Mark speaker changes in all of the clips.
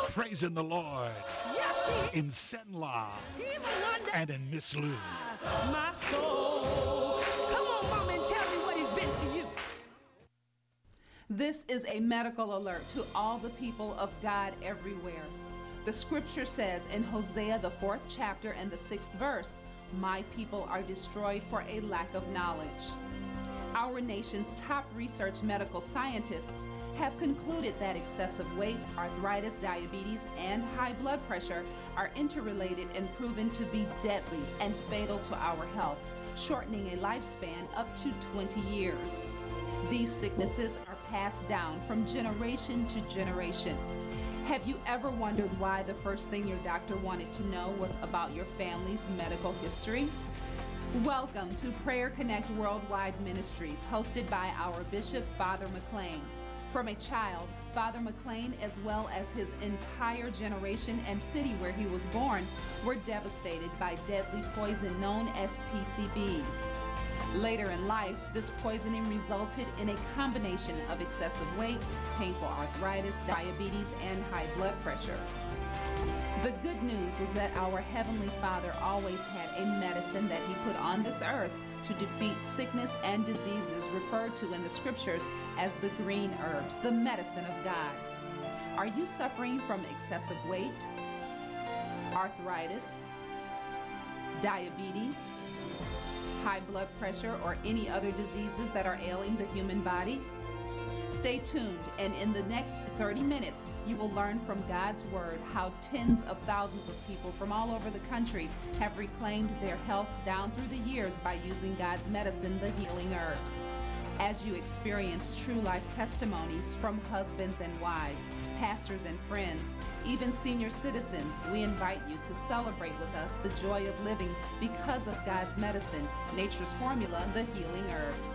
Speaker 1: praising the Lord in Senla and in Miss Lou.
Speaker 2: My soul. Come on, Mama, and tell me what he's been to you.
Speaker 3: This is a medical alert to all the people of God everywhere. The scripture says in Hosea, the 4th chapter and the 6th verse, "My people are destroyed for a lack of knowledge." Our nation's top research medical scientists have concluded that excessive weight, arthritis, diabetes, and high blood pressure are interrelated and proven to be deadly and fatal to our health, shortening a lifespan up to 20 years. These sicknesses are passed down from generation to generation. Have you ever wondered why the first thing your doctor wanted to know was about your family's medical history? Welcome to Prayer Connect Worldwide Ministries, hosted by our Bishop, Father McLean. From a child, Father McLean, as well as his entire generation and city where he was born, were devastated by deadly poison known as PCBs. Later in life, this poisoning resulted in a combination of excessive weight, painful arthritis, diabetes, and high blood pressure. The good news was that our Heavenly Father always had a medicine that He put on this earth to defeat sickness and diseases referred to in the scriptures as the green herbs, the medicine of God. Are you suffering from excessive weight, arthritis, diabetes, high blood pressure, or any other diseases that are ailing the human body? Stay tuned, and in the next 30 minutes, you will learn from God's Word how tens of thousands of people from all over the country have reclaimed their health down through the years by using God's medicine, the healing herbs. As you experience true life testimonies from husbands and wives, pastors and friends, even senior citizens, we invite you to celebrate with us the joy of living because of God's medicine, nature's formula, the healing herbs.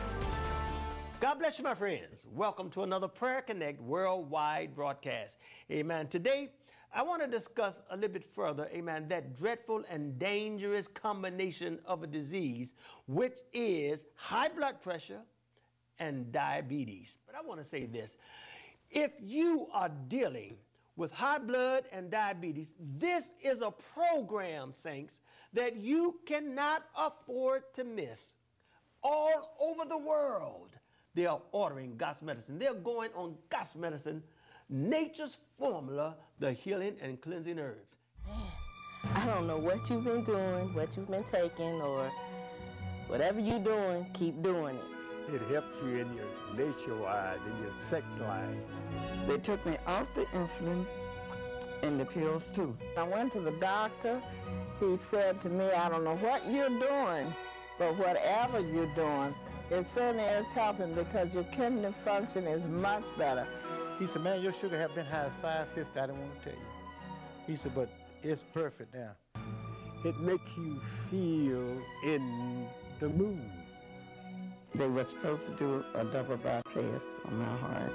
Speaker 4: God bless you, my friends. Welcome to another Prayer Connect worldwide broadcast. Amen. Today, I want to discuss a little bit further, amen, that dreadful and dangerous combination of a disease, which is high blood pressure and diabetes. But I want to say this. If you are dealing with high blood and diabetes, this is a program, saints, that you cannot afford to miss. All over the world, they are ordering God's medicine. They're going on God's medicine, nature's formula, the healing and cleansing herbs.
Speaker 5: I don't know what you've been doing, what you've been taking, or whatever you're doing, keep doing it.
Speaker 6: It helps you in your nature-wise, in your sex life.
Speaker 7: They took me off the insulin and the pills too.
Speaker 5: I went to the doctor. He said to me, I don't know what you're doing, but whatever you're doing, it certainly is helping because your kidney function is much better.
Speaker 6: He said, man, your sugar have been high as 550. I didn't want to tell you. He said, but it's perfect now. It makes you feel in the mood.
Speaker 7: They were supposed to do a double bypass on my heart.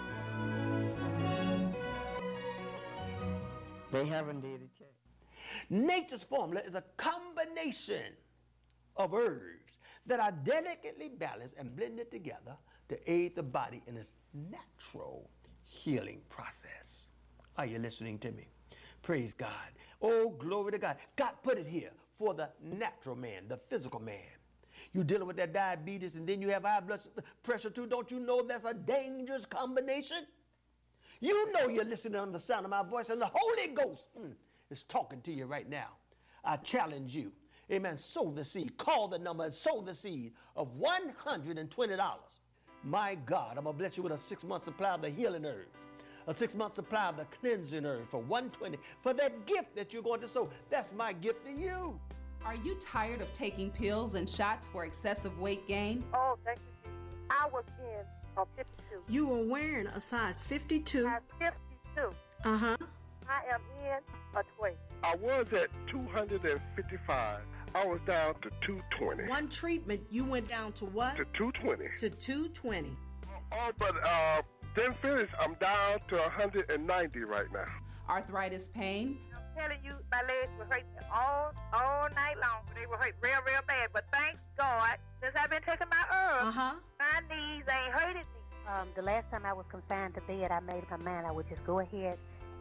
Speaker 7: They haven't did it yet.
Speaker 4: Nature's formula is a combination of herbs that are delicately balanced and blended together to aid the body in its natural healing process. Are you listening to me? Praise God. Oh, glory to God. God put it here for the natural man, the physical man. You're dealing with that diabetes and then you have high blood pressure too. Don't you know that's a dangerous combination? You know you're listening on the sound of my voice and the Holy Ghost is talking to you right now. I challenge you. Amen. Sow the seed. Call the number and sow the seed of $120. My God, I'm going to bless you with a 6-month supply of the healing herbs, a 6-month supply of the cleansing herbs for $120 for that gift that you're going to sow. That's my gift to you.
Speaker 3: Are you tired of taking pills and shots for excessive weight gain?
Speaker 8: Oh, thank you. I was in a 52.
Speaker 2: You were wearing a size 52.
Speaker 8: Size 52.
Speaker 2: Uh-huh.
Speaker 8: I am in a 20.
Speaker 9: I was at 255. I was down to 220.
Speaker 2: One treatment, you went down to what?
Speaker 9: To 220.
Speaker 2: To 220.
Speaker 9: Oh, but then finish, I'm down to 190 right now.
Speaker 3: Arthritis pain?
Speaker 8: I'm telling you, my legs were hurting all night long. They were hurting real bad. But thank God, since I've been taking my herbs, my knees ain't hurting me. The last time I was confined to bed, I made up my mind I would just go ahead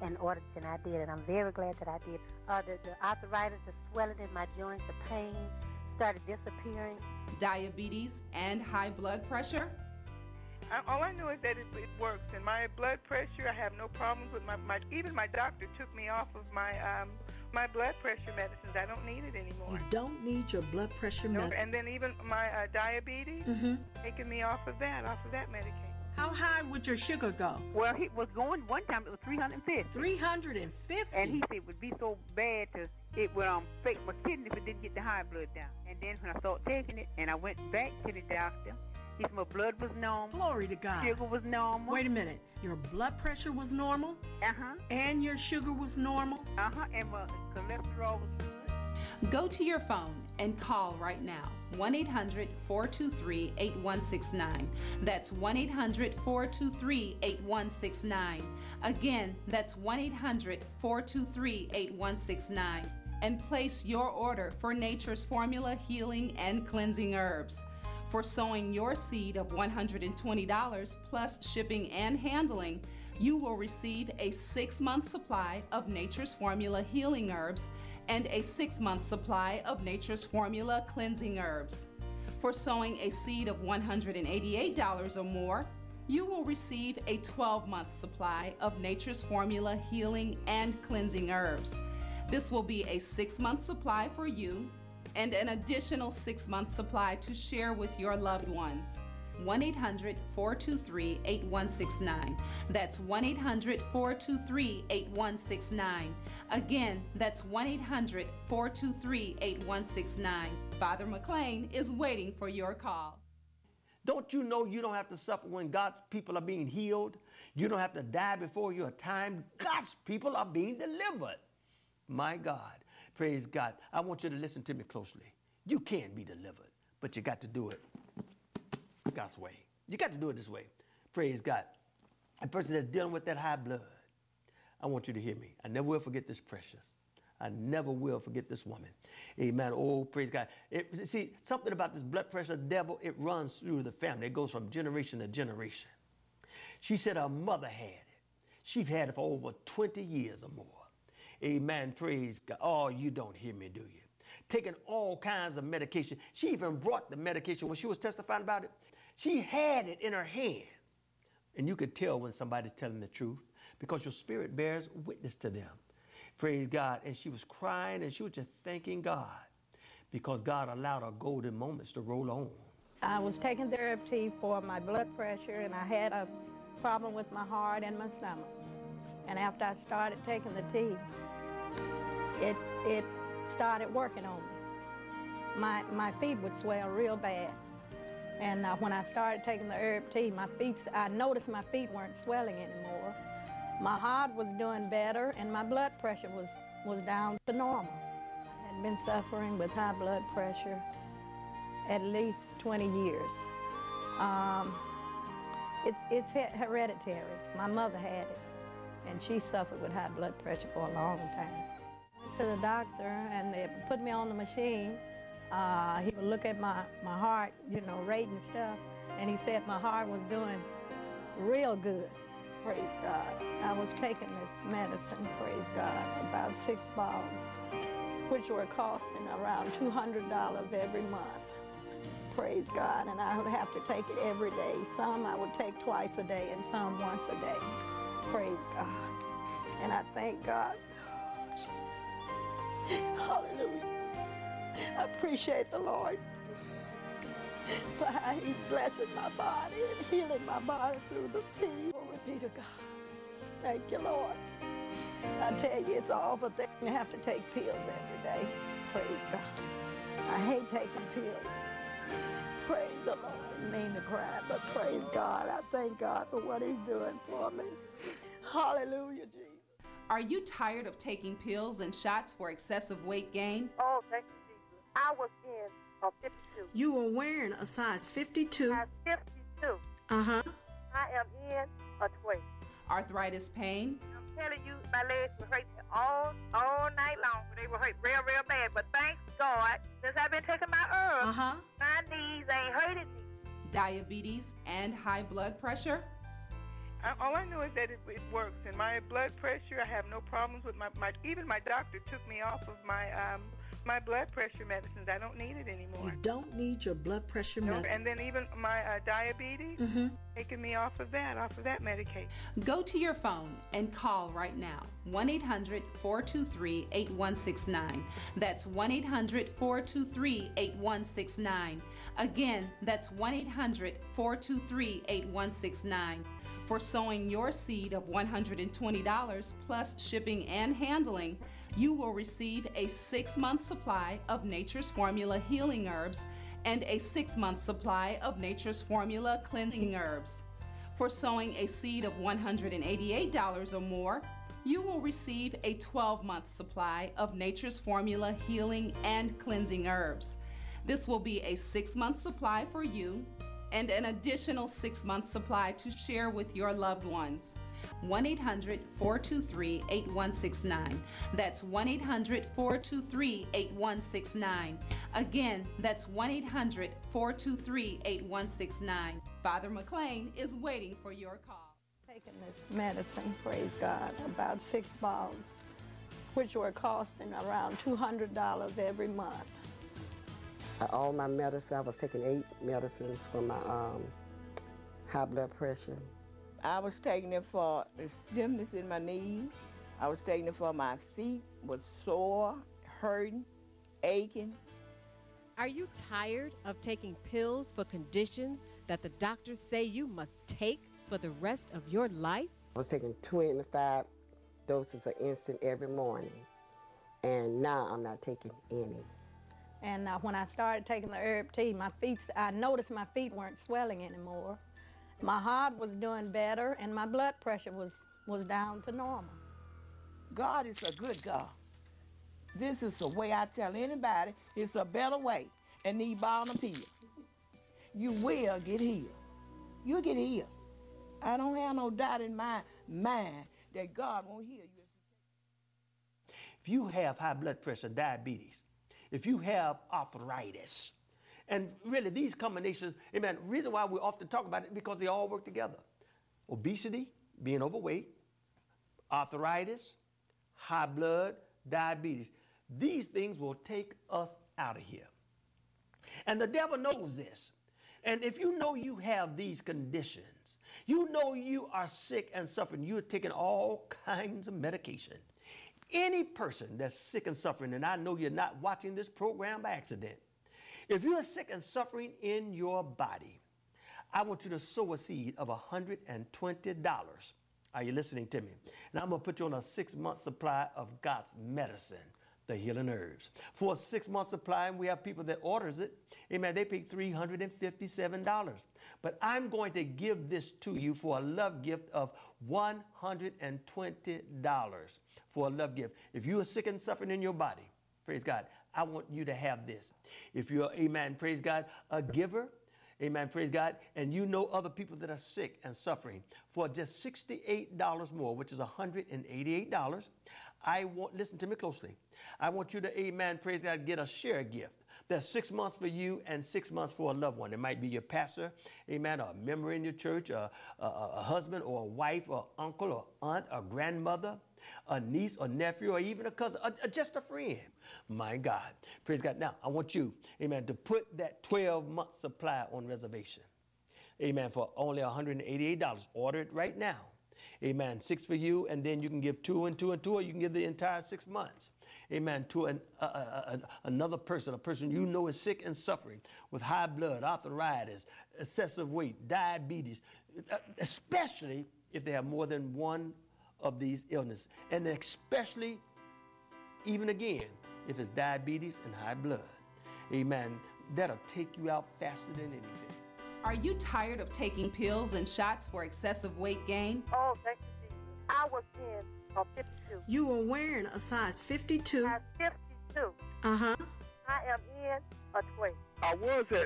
Speaker 10: in order, and I did, and I'm very glad that I did. The arthritis, the swelling in my joints, the pain started disappearing.
Speaker 3: Diabetes and high blood pressure?
Speaker 8: All I know is that it works. And my blood pressure, I have no problems with even my doctor took me off of my blood pressure medicines. I don't need it anymore.
Speaker 2: You don't need your blood pressure medicine.
Speaker 8: And then even my diabetes, taking me off of that medication.
Speaker 2: How high would your sugar go?
Speaker 8: Well, he was going, one time it was 350.
Speaker 2: 350?
Speaker 8: And he said it would be so bad it would affect my kidney if it didn't get the high blood down. And then when I started taking it, and I went back to the doctor, he said my blood was normal.
Speaker 2: Glory to God.
Speaker 8: Sugar was normal.
Speaker 2: Wait a minute. Your blood pressure was normal?
Speaker 8: Uh-huh.
Speaker 2: And your sugar was normal?
Speaker 8: Uh-huh. And my cholesterol was good.
Speaker 3: Go to your phone and call right now. 1-800-423-8169. That's 1-800-423-8169. Again, that's 1-800-423-8169. And place your order for Nature's Formula Healing and Cleansing Herbs. For sowing your seed of $120 plus shipping and handling, you will receive a 6-month supply of Nature's Formula Healing Herbs and a 6-month supply of Nature's Formula Cleansing Herbs. For sowing a seed of $188 or more, you will receive a 12-month supply of Nature's Formula Healing and Cleansing Herbs. This will be a 6-month supply for you and an additional 6-month supply to share with your loved ones. 1-800-423-8169. That's 1-800-423-8169. Again, that's 1-800-423-8169. Father McLean is waiting for your call.
Speaker 4: Don't you know you don't have to suffer when God's people are being healed? You don't have to die before your time. God's people are being delivered. My God. Praise God. I want you to listen to me closely. You can be delivered, but you got to do it God's way. You got to do it this way. Praise God. A person that's dealing with that high blood, I want you to hear me. I never will forget this precious. I never will forget this woman. Amen. Oh, praise God. See, something about this blood pressure devil, it runs through the family. It goes from generation to generation. She said her mother had it. She's had it for over 20 years or more. Amen. Praise God. Oh, you don't hear me, do you? Taking all kinds of medication. She even brought the medication when she was testifying about it. She had it in her hand. And you could tell when somebody's telling the truth because your spirit bears witness to them. Praise God. And she was crying and she was just thanking God because God allowed her golden moments to roll on.
Speaker 5: I was taking the herb tea for my blood pressure, and I had a problem with my heart and my stomach. And after I started taking the tea, it started working on me. My feet would swell real bad. And when I started taking the herb tea, I noticed my feet weren't swelling anymore. My heart was doing better, and my blood pressure was down to normal. I had been suffering with high blood pressure at least 20 years. It's hereditary. My mother had it, and she suffered with high blood pressure for a long time. I went to the doctor, and they put me on the machine. He would look at my heart, rate and stuff, and he said my heart was doing real good. Praise God. I was taking this medicine, praise God, about 6 bottles, which were costing around $200 every month. Praise God. And I would have to take it every day. Some I would take twice a day and some once a day. Praise God. And I thank God. Oh, Jesus. Hallelujah. I appreciate the Lord for how He's blessing my body and healing my body through the tea. Glory be to God. Thank you, Lord. I tell you, it's all the thing to have to take pills every day. Praise God. I hate taking pills. Praise the Lord. I didn't mean to cry, but praise God. I thank God for what He's doing for me. Hallelujah, Jesus.
Speaker 3: Are you tired of taking pills and shots for excessive weight gain?
Speaker 8: Oh, thank you, Jesus. I was in a 52.
Speaker 2: You were wearing a size 52?
Speaker 8: Size 52.
Speaker 2: Uh-huh.
Speaker 8: I am in a 12.
Speaker 3: Arthritis pain?
Speaker 8: I'm telling you, my legs were hurting all night long. They were hurting real bad. But thank God, since I've been taking my herbs, my knees ain't hurting me.
Speaker 3: Diabetes and high blood pressure?
Speaker 8: All I know is that it works. And my blood pressure, I have no problems with even my doctor took me off of my blood pressure medicines. I don't need it anymore.
Speaker 2: You don't need your blood pressure medicine.
Speaker 8: And then even my diabetes, taking me off of that medication.
Speaker 3: Go to your phone and call right now. 1-800-423-8169. That's 1-800-423-8169. Again, that's 1-800-423-8169. For sowing your seed of $120 plus shipping and handling, you will receive a 6-month supply of Nature's Formula healing herbs and a 6-month supply of Nature's Formula cleansing herbs. For sowing a seed of $188 or more, you will receive a 12-month supply of Nature's Formula healing and cleansing herbs. This will be a 6-month supply for you and an additional 6-month supply to share with your loved ones. 1-800-423-8169. That's 1-800-423-8169. Again, that's 1-800-423-8169. Father McLean is waiting for your call.
Speaker 5: Taking this medicine, praise God, about 6 balls, which were costing around $200 every month.
Speaker 7: All my medicine, I was taking 8 medicines for my high blood pressure.
Speaker 11: I was taking it for the stiffness in my knees. I was taking it for my feet was sore, hurting, aching.
Speaker 12: Are you tired of taking pills for conditions that the doctors say you must take for the rest of your life?
Speaker 7: I was taking 25 doses of insulin every morning, and now I'm not taking any.
Speaker 5: And when I started taking the herb tea, I noticed my feet weren't swelling anymore. My heart was doing better, and my blood pressure was down to normal.
Speaker 11: God is a good God. This is the way I tell anybody, it's a better way, and need bottom pills. You will get healed. You'll get healed. I don't have no doubt in my mind that God won't heal you.
Speaker 4: If you have high blood pressure, diabetes, if you have arthritis, and really these combinations, amen, reason why we often talk about it because they all work together. Obesity, being overweight, arthritis, high blood, diabetes. These things will take us out of here. And the devil knows this. And if you know you have these conditions, you know you are sick and suffering, you're taking all kinds of medication. Any person that's sick and suffering, and I know you're not watching this program by accident, if you're sick and suffering in your body, I want you to sow a seed of $120. Are you listening to me? And I'm going to put you on a 6-month supply of God's medicine, the healing herbs. For a 6-month supply, and we have people that orders it, amen, they pay $357. But I'm going to give this to you for a love gift of $120 for a love gift. If you are sick and suffering in your body, praise God, I want you to have this. If you're, amen, praise God, a giver, amen, praise God, and you know other people that are sick and suffering, for just $68 more, which is $188, I want, listen to me closely, I want you to, amen, praise God, get a share gift. That's 6 months for you and 6 months for a loved one. It might be your pastor, amen, or a member in your church, a husband or a wife or uncle or aunt or grandmother, a niece or nephew, or even a cousin, just a friend. My God, praise God. Now, I want you, amen, to put that 12-month supply on reservation, amen, for only $188. Order it right now, amen. 6 for you, and then you can give 2 and 2 and 2, or you can give the entire 6 months, amen, to another person, a person you know is sick and suffering with high blood, arthritis, excessive weight, diabetes, especially if they have more than one of these illnesses, and especially, even again, if it's diabetes and high blood. Amen. That'll take you out faster than anything.
Speaker 3: Are you tired of taking pills and shots for excessive weight gain?
Speaker 10: Oh, thank you, Jesus. I was in a 52.
Speaker 2: You were wearing a size 52.
Speaker 10: Size 52.
Speaker 2: Uh-huh.
Speaker 10: I am in a 20.
Speaker 9: I was at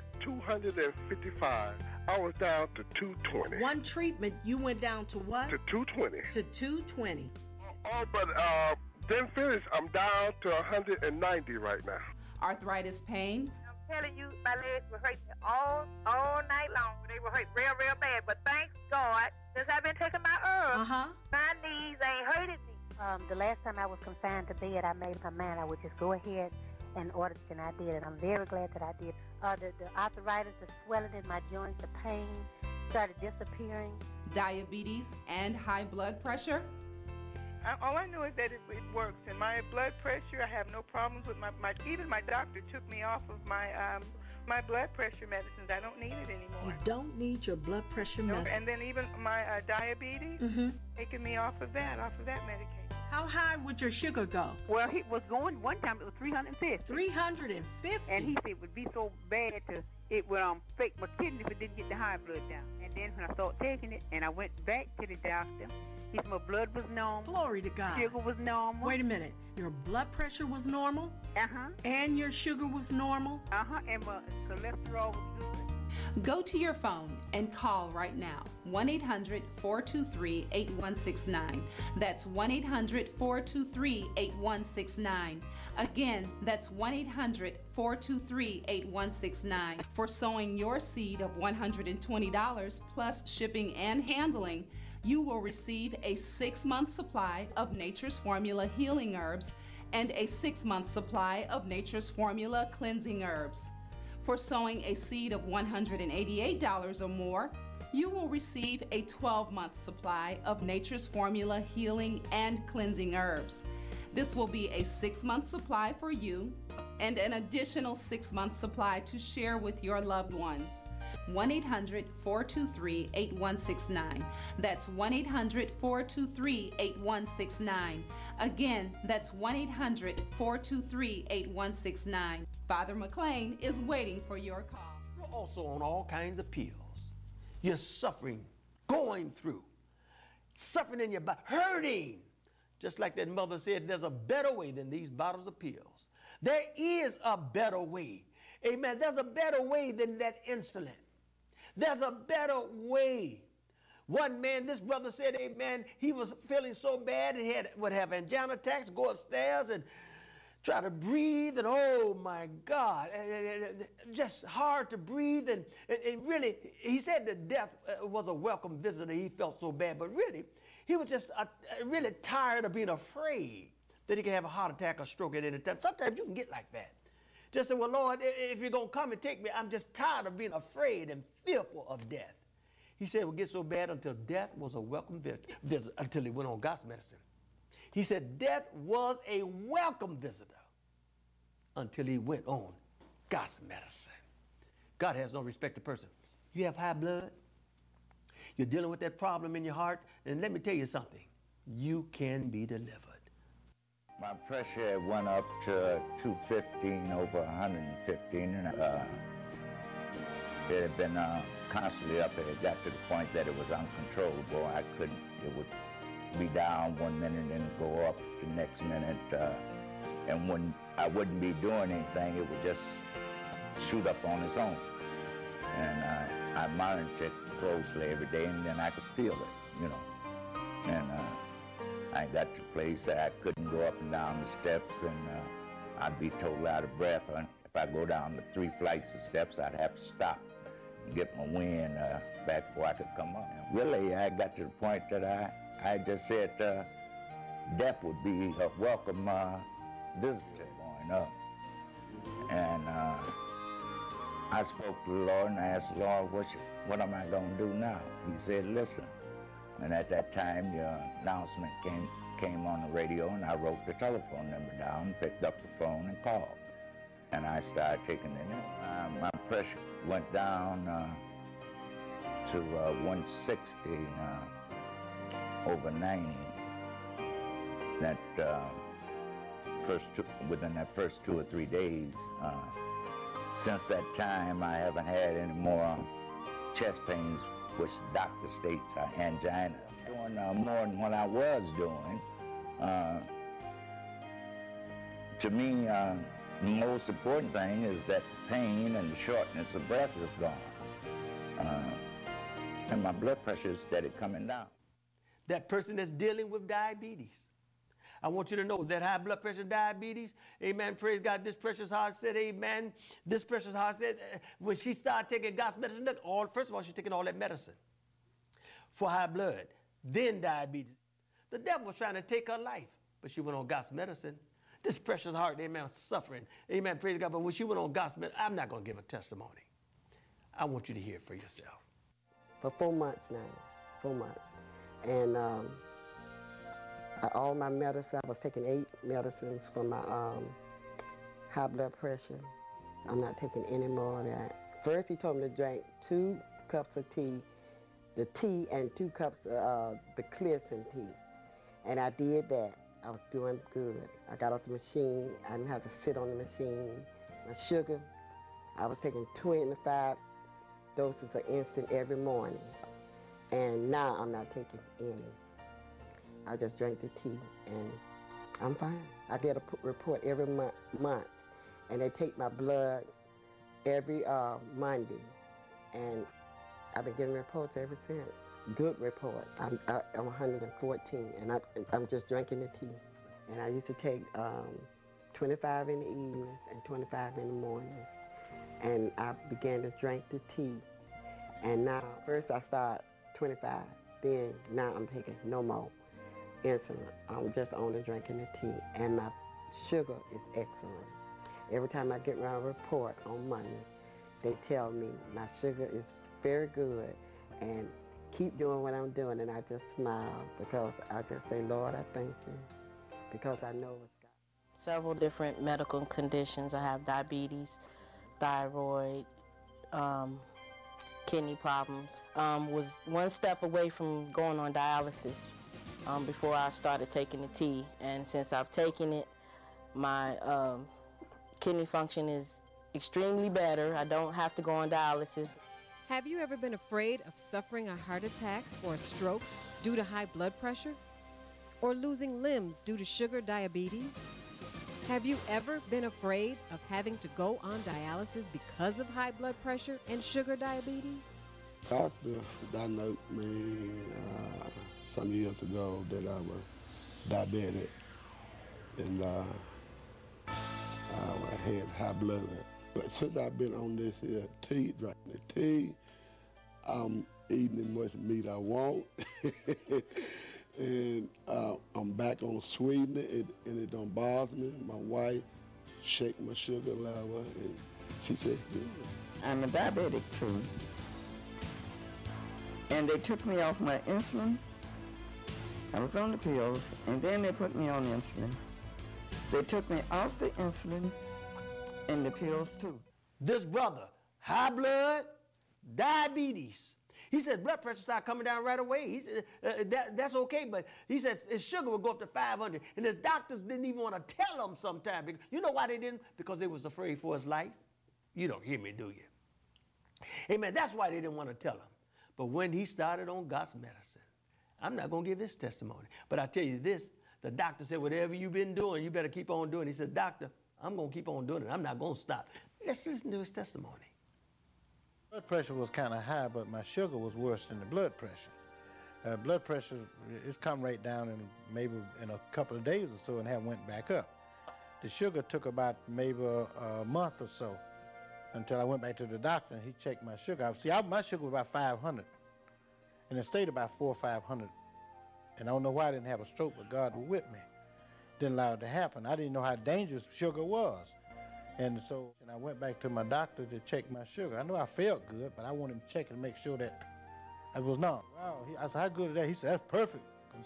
Speaker 9: 255. I was down to 220.
Speaker 2: One treatment, you went down to what?
Speaker 9: To 220.
Speaker 2: To 220.
Speaker 9: Oh, but then finish, I'm down to 190 right now.
Speaker 3: Arthritis pain?
Speaker 8: telling you, my legs were hurting all night long. They were hurt real, real bad. But thank God, since I've been taking my herbs, my knees ain't hurting me.
Speaker 10: The last time I was confined to bed, I made my mind I would just go ahead and order it, and I did. And I'm very glad that I did. The arthritis, the swelling in my joints, the pain started disappearing.
Speaker 3: Diabetes and high blood pressure?
Speaker 8: All I know is that it works. And my blood pressure, I have no problems with even my doctor took me off of my blood pressure medicines. I don't need it anymore.
Speaker 2: You don't need your blood pressure medicine.
Speaker 8: And then even my diabetes, taking me off of that medication.
Speaker 2: How high would your sugar go?
Speaker 13: Well, he was going, one time it was 350.
Speaker 2: 350?
Speaker 13: And he said it would be so bad it would fake my kidney if it didn't get the high blood down. And then when I started taking it, and I went back to the doctor, he said my blood was normal.
Speaker 2: Glory to God.
Speaker 13: Sugar was normal.
Speaker 2: Wait a minute. Your blood pressure was normal?
Speaker 13: Uh-huh.
Speaker 2: And your sugar was normal?
Speaker 13: Uh-huh. And my cholesterol was good.
Speaker 3: Go to your phone and call right now. 1-800-423-8169. That's 1-800-423-8169. Again, that's 1-800-423-8169. For sowing your seed of $120 plus shipping and handling, you will receive a 6-month supply of Nature's Formula healing herbs and a 6-month supply of Nature's Formula cleansing herbs. For sowing a seed of $188 or more, you will receive a 12-month supply of Nature's Formula healing and cleansing herbs. This will be a 6-month supply for you and an additional 6-month supply to share with your loved ones. 1-800-423-8169. That's 1-800-423-8169. Again, that's 1-800-423-8169. Father McLean is waiting for your call.
Speaker 4: You're also on all kinds of pills. You're suffering, going through, suffering in your body, hurting. Just like that mother said, there's a better way than these bottles of pills. There is a better way. Amen. There's a better way than that insulin. There's a better way. One man, this brother said, amen, he was feeling so bad and would have angina attacks, go upstairs and try to breathe, and oh my God, just hard to breathe. And really, he said that death was a welcome visitor. He felt so bad, but really, he was just really tired of being afraid that he could have a heart attack or stroke at any time. Sometimes you can get like that. Just say, well, Lord, if you're going to come and take me, I'm just tired of being afraid and fearful of death. He said it would get so bad until death was a welcome visitor, until he went on God's medicine. He said death was a welcome visitor until he went on God's medicine. God has no respect to person. You have high blood, you're dealing with that problem in your heart, and let me tell you something, you can be delivered.
Speaker 14: My pressure went up to 215 over 115, and it had been constantly up. It got to the point that it was uncontrollable. I couldn't, it would be down one minute and go up the next minute. And when I wouldn't be doing anything, it would just shoot up on its own. And I monitored it closely every day, and then I could feel it, you know. And I got to a place that I couldn't go up and down the steps, and I'd be totally out of breath. If I go down the 3 flights of steps, I'd have to stop and get my wind back before I could come up. And really, I got to the point that I just said death would be a welcome visitor going up. And I spoke to the Lord and I asked the Lord, what am I going to do now? He said, listen. And at that time, the announcement came on the radio, and I wrote the telephone number down, picked up the phone and called. And I started taking the news. My pressure went down to 160 over 90. That within that first 2 or 3 days. Since that time, I haven't had any more chest pains, which the doctor states are angina. Doing more than what I was doing. To me, the most important thing is that the pain and the shortness of breath is gone. And my blood pressure is steady coming down.
Speaker 4: That person that's dealing with diabetes. I want you to know that high blood pressure, diabetes, amen, praise God, this precious heart said, amen, this precious heart said, when she started taking God's medicine, look, first of all, she's taking all that medicine for high blood, then diabetes. The devil was trying to take her life, but she went on God's medicine. This precious heart, amen, suffering, amen, praise God, but when she went on God's medicine, I'm not going to give a testimony. I want you to hear it for yourself.
Speaker 7: For 4 months now, 4 months. And all my medicine, I was taking 8 medicines for my high blood pressure. I'm not taking any more of that. First, he told me to drink 2 cups of tea, the tea, and 2 cups of the Clearsin tea. And I did that. I was doing good. I got off the machine. I didn't have to sit on the machine. My sugar, I was taking 25 doses of insulin every morning. And now I'm not taking any. I just drink the tea and I'm fine. I get a report every month and they take my blood every Monday. And I've been getting reports ever since. Good report. I'm 114 and I'm just drinking the tea. And I used to take 25 in the evenings and 25 in the mornings. And I began to drink the tea. And now, first I started 25, then now I'm taking no more insulin. I'm just only drinking the tea. And my sugar is excellent. Every time I get my report on Mondays, they tell me my sugar is very good and keep doing what I'm doing. And I just smile because I just say, Lord, I thank you, because I know it's God.
Speaker 15: Several different medical conditions. I have diabetes, thyroid, kidney problems. Was one step away from going on dialysis before I started taking the tea. And since I've taken it, my kidney function is extremely better. I don't have to go on dialysis.
Speaker 12: Have you ever been afraid of suffering a heart attack or a stroke due to high blood pressure? Or losing limbs due to sugar diabetes? Have you ever been afraid of having to go on dialysis because of high blood pressure and sugar diabetes?
Speaker 16: Doctor diagnosed me some years ago that I was diabetic and I had high blood. But since I've been on this here tea, drinking the tea, I'm eating as much meat I want. And I'm back on sweetening, and it don't bother me. My wife shake my sugar level, and she said, good.
Speaker 17: I'm a diabetic too. And they took me off my insulin. I was on the pills, and then they put me on insulin. They took me off the insulin and the pills too.
Speaker 4: This brother, high blood, diabetes. He said blood pressure started coming down right away. He said that's okay, but he said his sugar would go up to 500. And his doctors didn't even want to tell him sometimes. You know why they didn't? Because they was afraid for his life. You don't hear me, do you? Amen. That's why they didn't want to tell him. But when he started on God's medicine, I'm not going to give his testimony. But I tell you this, the doctor said, whatever you've been doing, you better keep on doing it. He said, doctor, I'm going to keep on doing it. I'm not going to stop. Let's listen to his testimony.
Speaker 6: Blood pressure was kind of high, but my sugar was worse than the blood pressure. Blood pressure, it's come right down in maybe in a couple of days or so and haven't went back up. The sugar took about maybe a month or so until I went back to the doctor and he checked my sugar. See, my sugar was about 500 and it stayed about 400 or 500. And I don't know why I didn't have a stroke, but God was with me. Didn't allow it to happen. I didn't know how dangerous sugar was. And so I went back to my doctor to check my sugar. I know I felt good, but I wanted him to check and make sure that I was not. Wow. I said, how good is that? He said, that's perfect.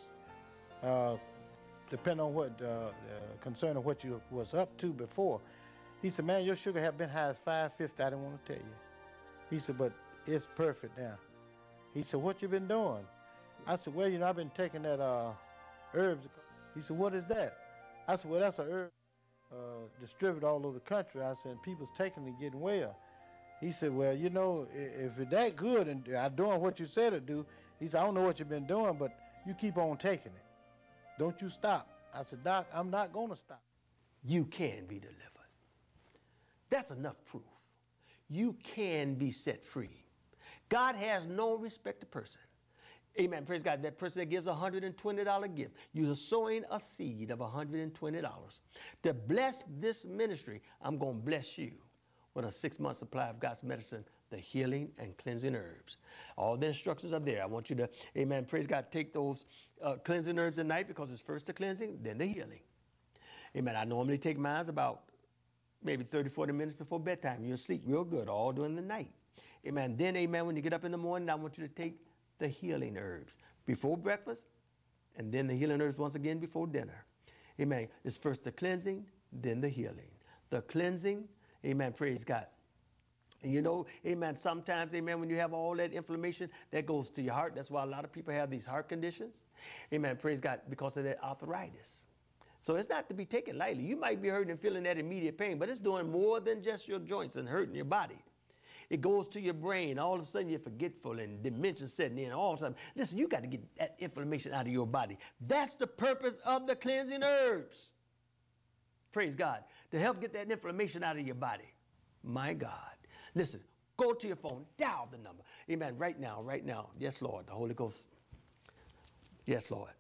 Speaker 6: Depending on what, concerning what you was up to before. He said, man, your sugar have been high as 550. I didn't want to tell you. He said, but it's perfect now. He said, what you been doing? I said, well, you know, I've been taking that herbs. He said, what is that? I said, well, that's a herb distributed all over the country. I said, people's taking it and getting well. He said, well, you know, if it's that good and I'm doing what you said to do, he said, I don't know what you've been doing, but you keep on taking it. Don't you stop. I said, Doc, I'm not going to stop.
Speaker 4: You can be delivered. That's enough proof. You can be set free. God has no respect to person. Amen. Praise God. That person that gives a $120 gift, you are sowing a seed of $120. To bless this ministry, I'm going to bless you with a 6-month supply of God's medicine, the healing and cleansing herbs. All the instructions are there. I want you to, amen, praise God, take those cleansing herbs at night, because it's first the cleansing, then the healing. Amen. I normally take mine about maybe 30, 40 minutes before bedtime. You'll sleep real good all during the night. Amen. Then, amen, when you get up in the morning, I want you to take the healing herbs before breakfast, and then the healing herbs once again before dinner. Amen. It's first the cleansing, then the healing. The cleansing, amen, praise God. And you know, amen, sometimes, amen, when you have all that inflammation, that goes to your heart. That's why a lot of people have these heart conditions. Amen, praise God, because of that arthritis. So it's not to be taken lightly. You might be hurting and feeling that immediate pain, but it's doing more than just your joints and hurting your body. It goes to your brain. All of a sudden, you're forgetful and dementia setting in. All of a sudden, listen, you got to get that inflammation out of your body. That's the purpose of the cleansing herbs. Praise God. To help get that inflammation out of your body. My God. Listen, go to your phone, dial the number. Amen. Right now, right now. Yes, Lord. The Holy Ghost. Yes, Lord.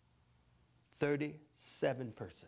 Speaker 4: 37 persons.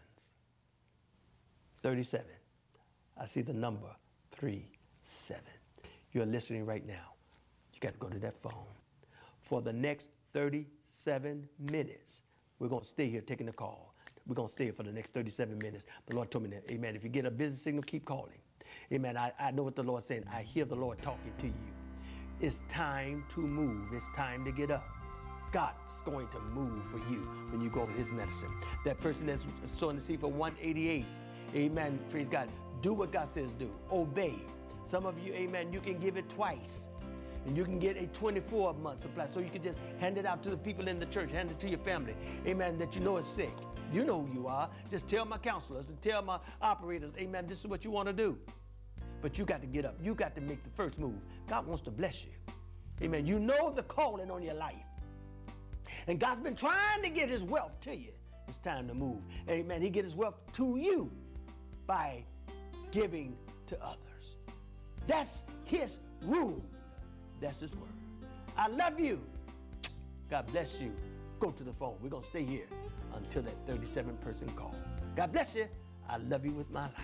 Speaker 4: 37. I see the number 37. You're listening right now. You got to go to that phone. For the next 37 minutes, we're going to stay here taking the call. We're going to stay here for the next 37 minutes. The Lord told me that, amen, if you get a busy signal, keep calling. Amen, I know what the Lord's saying. I hear the Lord talking to you. It's time to move. It's time to get up. God's going to move for you when you go with his medicine. That person that's sowing the seed for 188, amen, praise God. Do what God says do. Obey. Some of you, amen, you can give it twice. And you can get a 24-month supply. So you can just hand it out to the people in the church, hand it to your family, amen, that you know is sick. You know who you are. Just tell my counselors and tell my operators, amen, this is what you want to do. But you got to get up. You got to make the first move. God wants to bless you. Amen. You know the calling on your life. And God's been trying to get his wealth to you. It's time to move. Amen. He get his wealth to you by giving to others. That's his rule. That's his word. I love you. God bless you. Go to the phone. We're going to stay here until that 37-person call. God bless you. I love you with my life.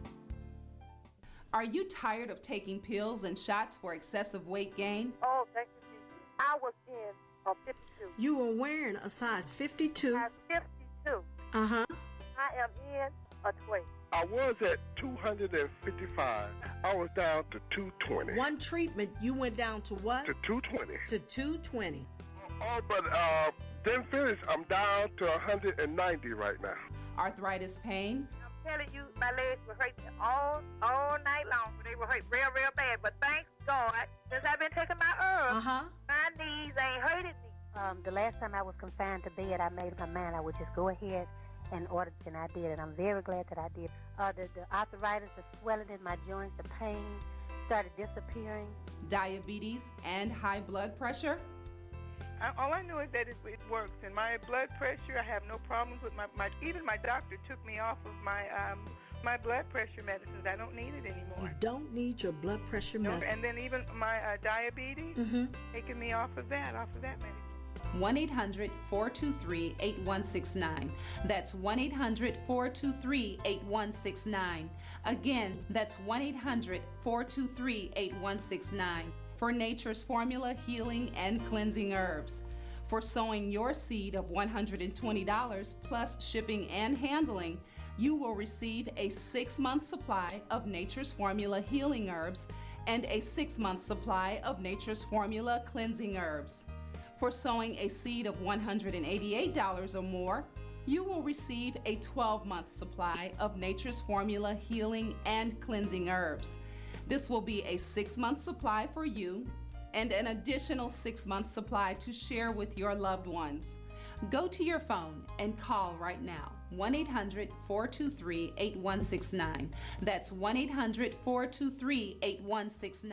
Speaker 3: Are you tired of taking pills and shots for excessive weight gain?
Speaker 10: Oh, thank you, Jesus. I was in a 52.
Speaker 2: You were wearing a size 52.
Speaker 10: Size 52.
Speaker 2: Uh-huh.
Speaker 10: I am in a 20.
Speaker 9: I was at 255. I was down to 220.
Speaker 2: One treatment, you went down to what?
Speaker 9: To 220.
Speaker 2: To 220.
Speaker 9: Oh, but then finish, I'm down to 190 right now.
Speaker 3: Arthritis pain?
Speaker 10: I'm telling you, my legs were hurting all night long. They were hurting real bad. But thank God, since I've been taking my herbs, my knees ain't hurting me. The last time I was confined to bed, I made up my mind I would just go ahead and order, and I did, and I'm very glad that I did. The arthritis, the swelling in my joints, the pain started disappearing.
Speaker 3: Diabetes and high blood pressure?
Speaker 8: All I know is that it works. And my blood pressure, I have no problems with even my doctor took me off of my blood pressure medicines. I don't need it anymore.
Speaker 2: You don't need your blood pressure medicine.
Speaker 8: And then even my diabetes, taking me off of that medicine.
Speaker 3: 1-800-423-8169. That's 1-800-423-8169. Again, that's 1-800-423-8169. For Nature's Formula Healing and Cleansing Herbs. For sowing your seed of $120 plus shipping and handling, you will receive a 6-month supply of Nature's Formula Healing Herbs and a 6-month supply of Nature's Formula Cleansing Herbs. For sowing a seed of $188 or more, you will receive a 12-month supply of Nature's Formula Healing and Cleansing Herbs. This will be a 6-month supply for you and an additional 6-month supply to share with your loved ones. Go to your phone and call right now, 1-800-423-8169. That's 1-800-423-8169.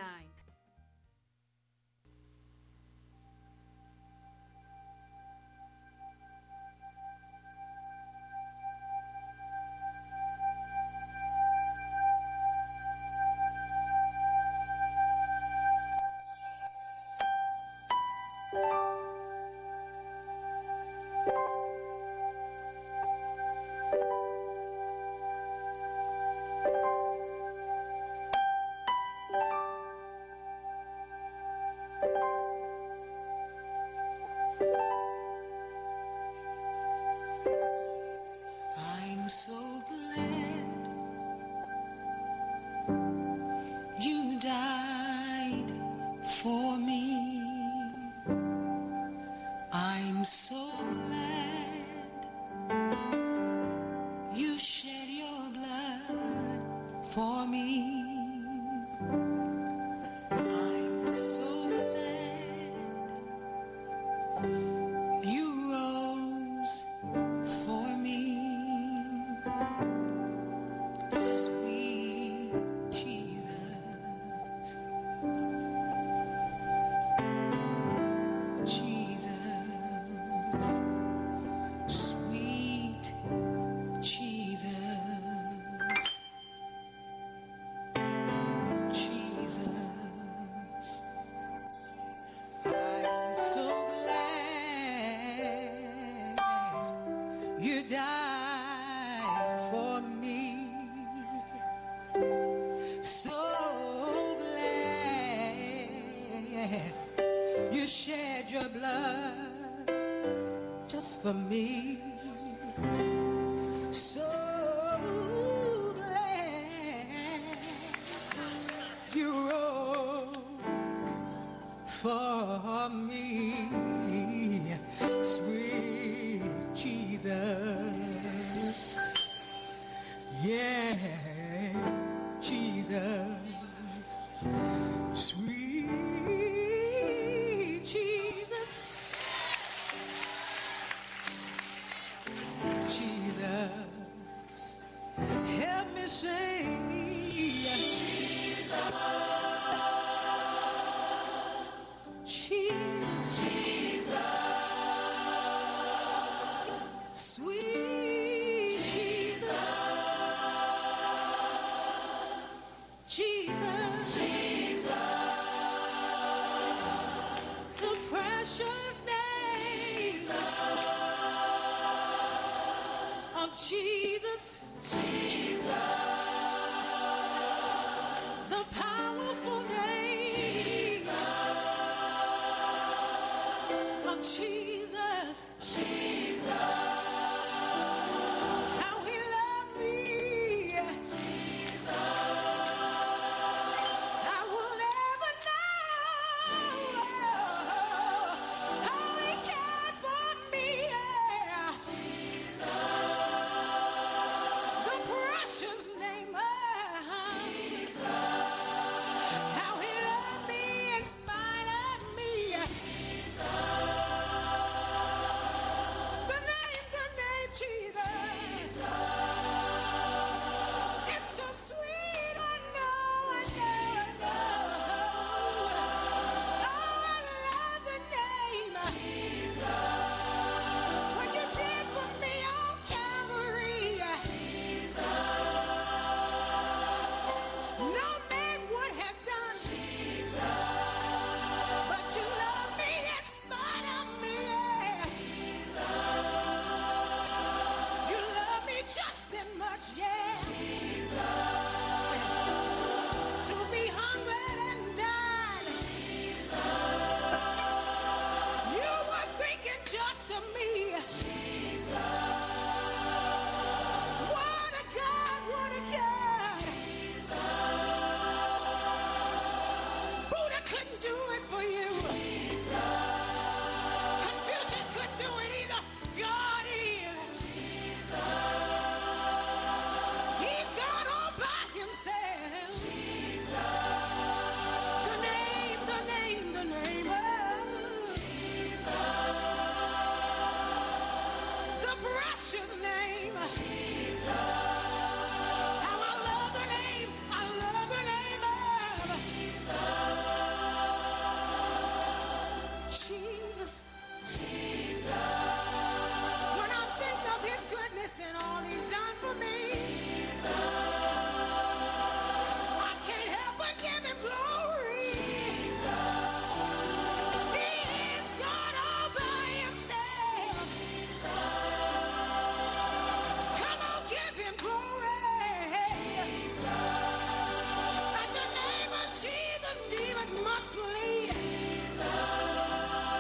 Speaker 2: so glad you died for me. I'm so glad you shed your blood for me. I'm so glad you rose for me. Sweet Jesus, Jesus, sweet Jesus, Jesus. I'm so glad you died for me. So glad you shed your blood just for me. So glad you rose for me. Sweet Jesus, yeah, Jesus, sweet Jesus, Jesus, help me sing, Jesus, Jesus, sweet Jesus, Jesus, the precious name of Jesus, the powerful name of Jesus, how he loved me, I will never know how he cared for me, the precious name of how he loved me in spite of me, the name Jesus, it's so sweet, I know, oh, I love the name, what you did for me on Calvary, no man would have done, but you love me in spite of me, you love me just that much, yeah, to be humbled and died, you were thinking just of me, what a God, Buddha couldn't do it for you, Confucius couldn't do it either, God is, he's God all by himself, the name of the precious name, how I love the name of Jesus, when I think of his goodness and all he's done for me, I can't help but give him glory, he is God all by himself, come on, give him glory, at the name of Jesus, demons must flee,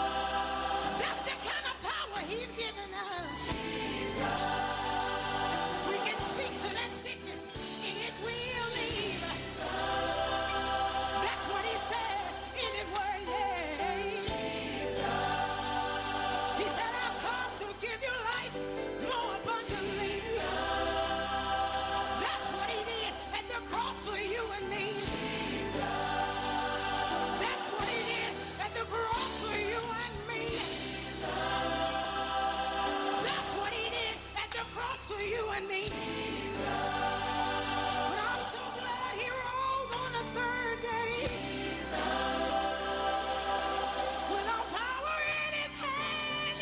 Speaker 2: that's the kind of power he's given us, that name. But I'm so glad he rose on the third day. With all power in his hand.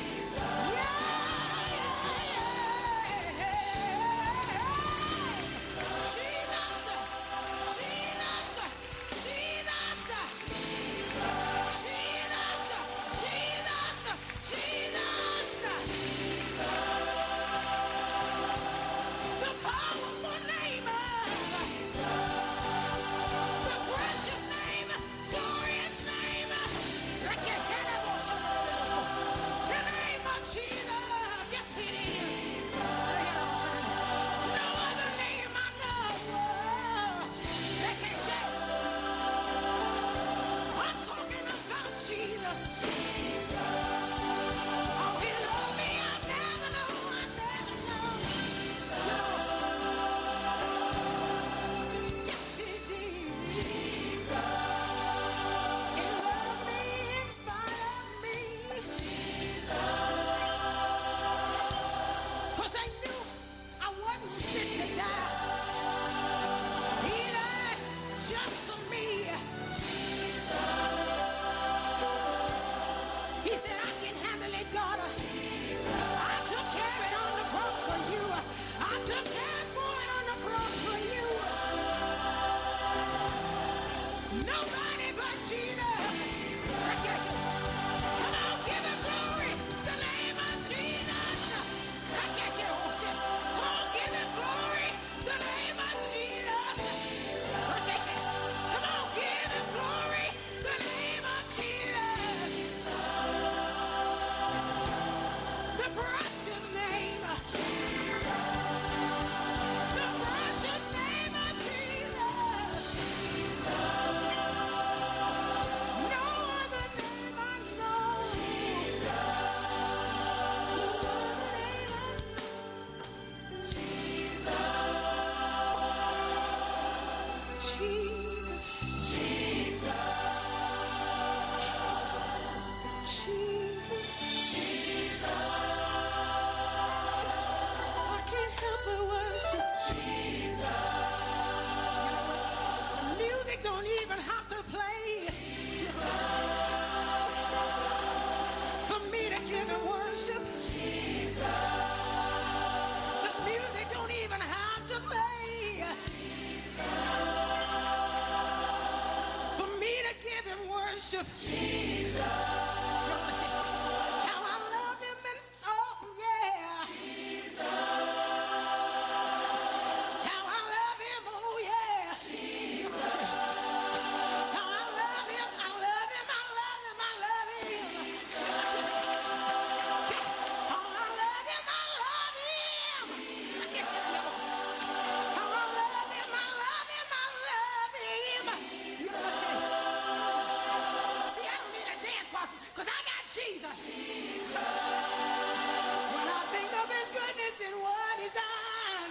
Speaker 2: worship Jesus. How I love him and oh yeah. Jesus. How I love him, oh yeah. Jesus. How I love him, I love him, I love him, I love him. Jesus. How I love him, I love him. I can't say that. How I love him, I love him, I love him. You know what I'm saying? See, I don't need a dance party because I got Jesus. When I think of his goodness and what he's done.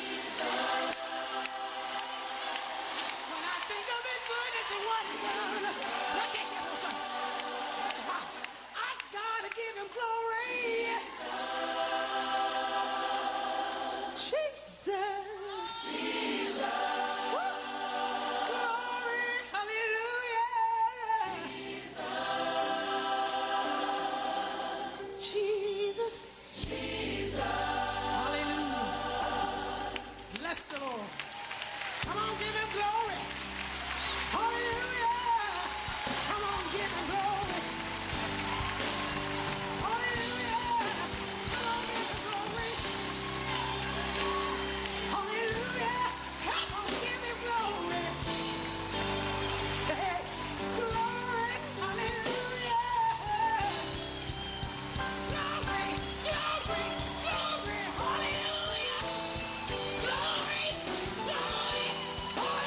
Speaker 2: When I think of his goodness and what he's done. Look at him, son. I gotta give him glory. Jesus. Jesus. Glory. Hallelujah. Jesus. Jesus. Hallelujah. Bless the Lord. Come on, give him glory. Hallelujah. Come on, give him glory. Hallelujah. Come on, give him glory. Hallelujah. Come on, give him glory. Hey, glory. Hallelujah. Glory, glory, glory. Hallelujah. Glory, glory.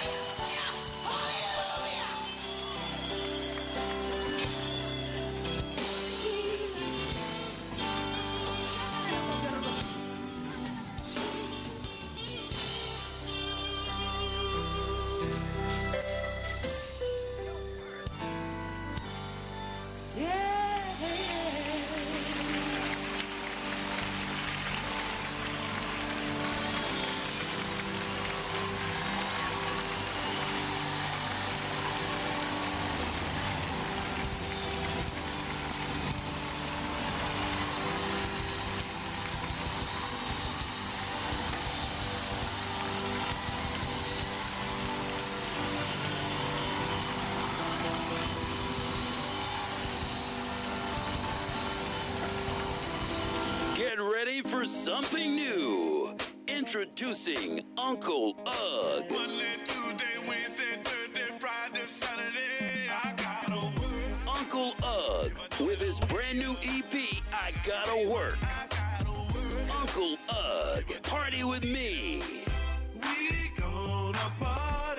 Speaker 18: ready for something new? Introducing Uncle Ugg.
Speaker 19: Monday, Tuesday, Wednesday, Thursday, Friday, Saturday, I gotta work.
Speaker 18: Uncle Ugg with his brand new EP, I Gotta Work. Uncle Ugg, party with me.
Speaker 19: We gonna party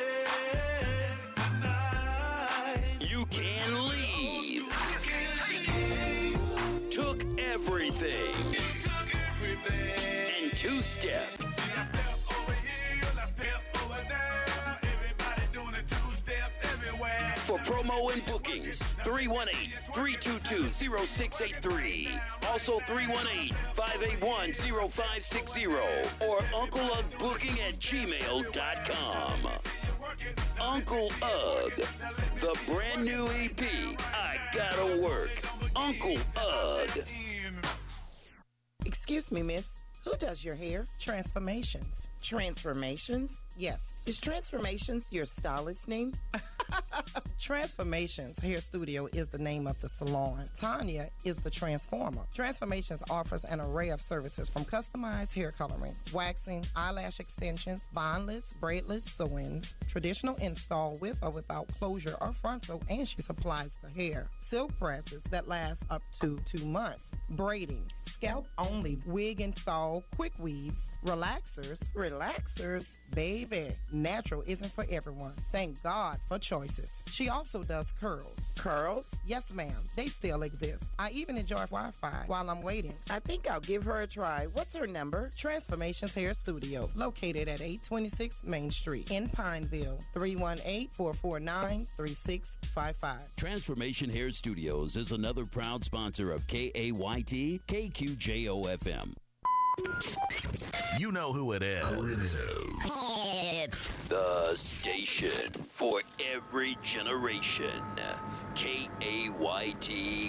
Speaker 19: tonight.
Speaker 18: You can leave. Took everything. And two-step. For promo and bookings, 318-322-0683. Also 318-581-0560 or UncleUggBooking@gmail.com. Uncle Ugg, the brand new EP, I Gotta Work. Uncle Ugg.
Speaker 20: Excuse me, miss. Who does your hair? Transformations. Transformations? Yes. Is Transformations your stylist name? Transformations Hair Studio is the name of the salon. Tanya is the transformer. Transformations offers an array of services from customized hair coloring, waxing, eyelash extensions, bondless, braidless sew-ins, traditional install with or without closure or frontal, and she supplies the hair. Silk presses that last up to 2 months. Braiding, scalp only, wig install, quick weaves, relaxers. Relaxers? Baby, natural isn't for everyone. Thank God for choices. She also does curls. Curls? Yes, ma'am. They still exist. I even enjoy Wi-Fi while I'm waiting. I think I'll give her a try. What's her number? Transformations Hair Studio, located at 826 Main Street in Pineville, 318-449-3655.
Speaker 18: Transformation Hair Studios is another proud sponsor of KAYT KQJO-FM.
Speaker 21: You know who it is.
Speaker 18: It's the station for every generation. KAYT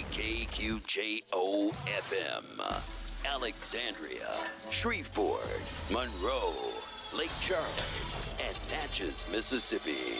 Speaker 18: KQJO-FM. Alexandria, Shreveport, Monroe, Lake Charles, and Natchez, Mississippi.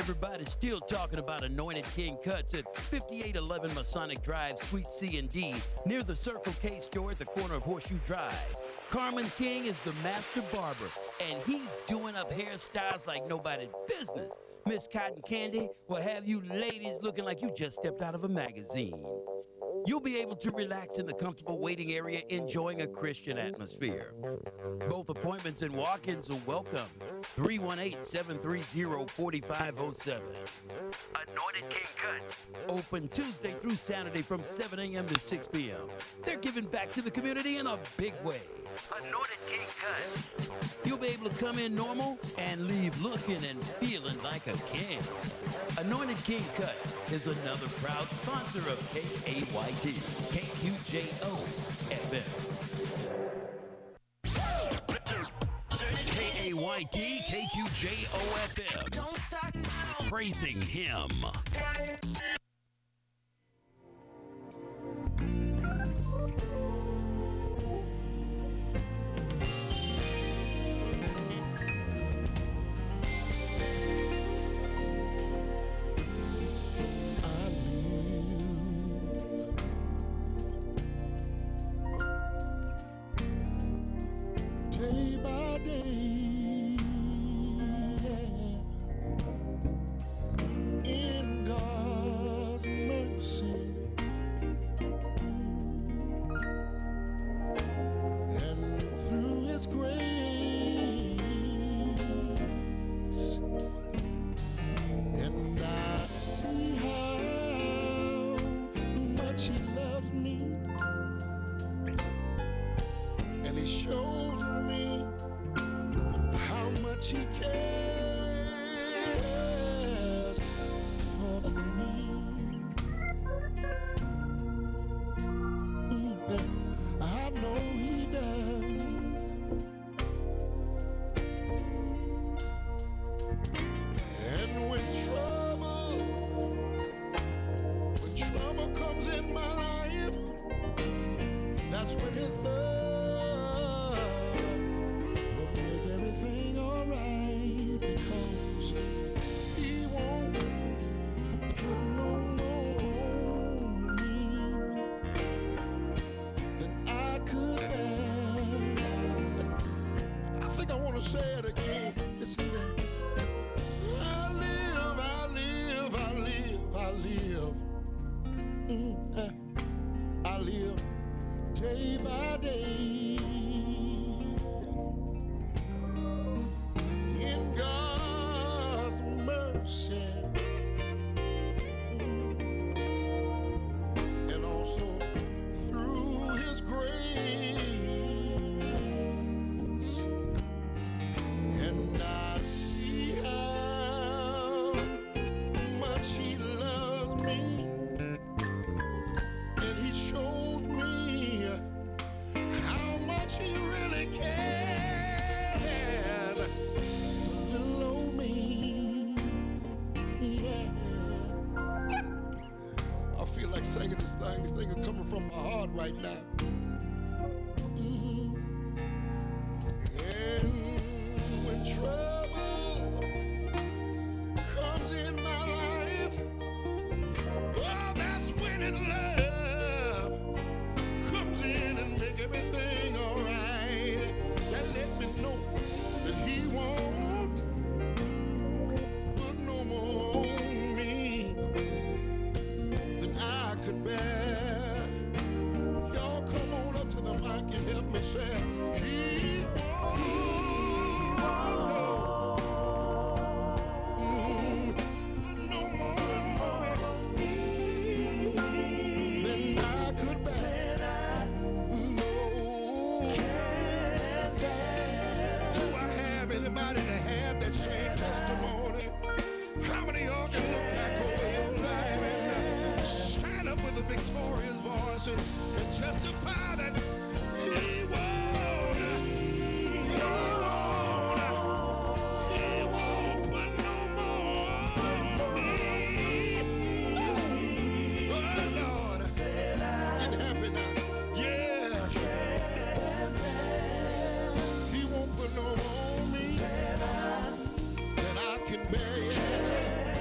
Speaker 1: Everybody's still talking about Anointed King Cuts at 5811 Masonic Drive, Suite C and D, near the Circle K store at the corner of Horseshoe Drive. Carmen King is the master barber, and he's doing up hairstyles like nobody's business. Miss Cotton Candy will have you ladies looking like you just stepped out of a magazine. You'll be able to relax in the comfortable waiting area, enjoying a Christian atmosphere. Both appointments and walk-ins are welcome. 318-730-4507. Anointed King Cuts. Open Tuesday through Saturday from 7 a.m. to 6 p.m. They're giving back to the community in a big way. Anointed King Cuts. You'll be able to come in normal and leave looking and feeling like a king. Anointed King Cuts is another proud sponsor of KAYT, KQJO FM. KAYT, KQJO FM. Praising Him.
Speaker 19: Day by day, in God's mercy, and through His grace, and I see how much He loves me, and He shows me how much He cares for me. I know He does. And when trouble comes in my life, that's when His love everything alright, because He won't put no more on me than I could bear. I think I want to say it again. Listen here. I live, I live, I live, I live. I live day by day. In God's mercy, and also through His grace, and I see how much He loves me, and He shows me how much He really cares for little old me. Yeah. I feel like singing this thing. This thing is coming from my heart right now. And when trouble comes in my life, oh, that's when His love comes in and make everything alright. That let me know that He won't put no more on me than I could bear. Y'all come on up to the mic and help me say, He won't put no more on me than I could bear. Do I have anybody to have that same testimony? How many of y'all can look back over your life and stand up with a victorious voice and testify that He won't put no more on me? Oh, Lord, get happy now. Yeah. He won't put no more on me than I can bear.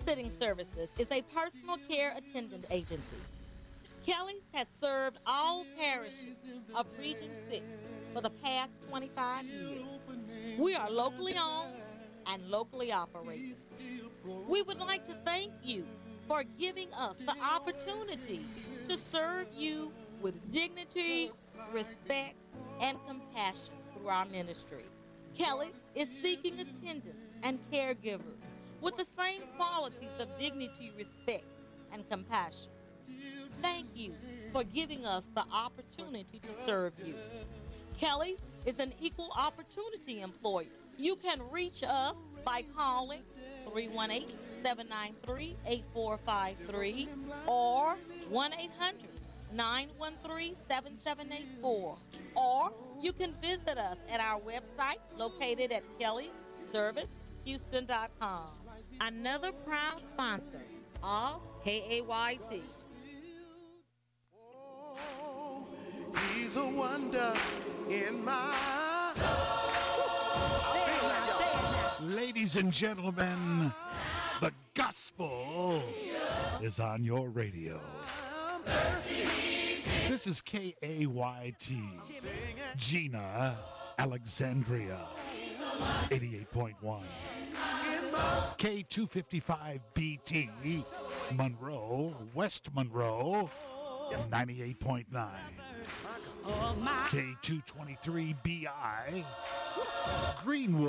Speaker 5: Babysitting Services is a personal care attendant agency. Kelly's has served all parishes of Region 6 for the past 25 years. We are locally owned and locally operated. We would like to thank you for giving us the opportunity to serve you with dignity, respect, and compassion through our ministry. Kelly is seeking attendants and caregivers with the same qualities of dignity, respect, and compassion. Thank you for giving us the opportunity to serve you. Kelly is an equal opportunity employer. You can reach us by calling 318-793-8453 or 1-800-913-7784. Or you can visit us at our website located at kellyservicehouston.com. Another proud sponsor of KAYT.
Speaker 19: He's a wonder in my
Speaker 22: Ladies and gentlemen, the gospel is on your radio. This is KAYT, Gina, Alexandria, 88.1. K255BT, Monroe, West Monroe, 98.9. K223BI, Greenwood.